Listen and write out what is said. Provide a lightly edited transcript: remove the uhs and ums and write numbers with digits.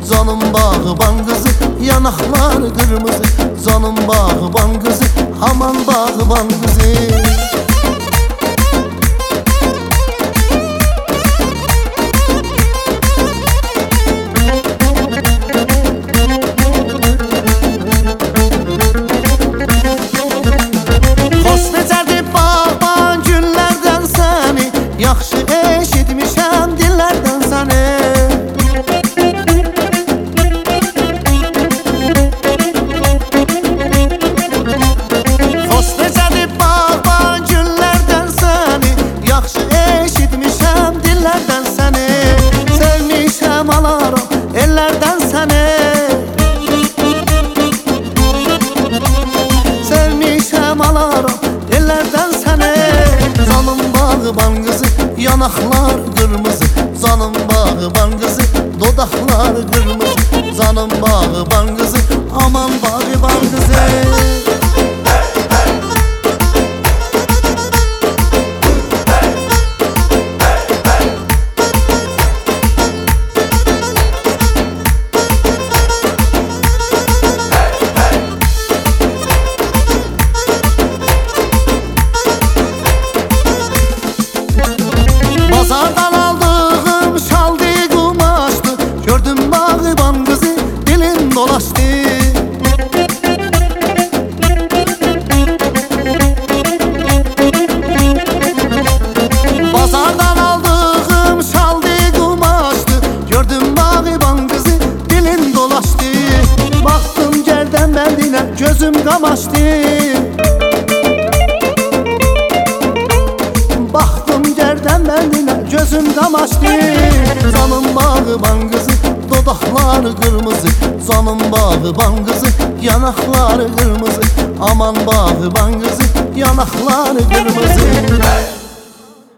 Canım bağban kızı, yanaklar kırmızı. Canım bağban kızı, aman bağban kızı. Yaxşı eşitmişəm dillərdən səni. Xoş necədir bağban günlərdən səni. Yaxşı eşitmişəm dillərdən səni. Sevmişəm alaram ellərdən səni. Sevmişəm alaram ellərdən səni. Canım bağban qızı, yanaklar kırmızı. Canım bağban kızı, dodaklar kırmızı. Canım bağban kızı, aman bağban kızı. Bazardan aldığım şaldı kumaştı. Gördüm bağban kızı, dilim dolaştı. Bazardan aldığım şaldı kumaştı. Gördüm bağban kızı, dilim dolaştı. Baktım gerden beldine, gözüm kamaştı. Baktım gerden beldine, gözüm kamaştı. Canım bağban kızı, dodaklar kırmızı. Canım bağban kızı, yanaklar kırmızı. Aman bağban kızı, yanaklar kırmızı.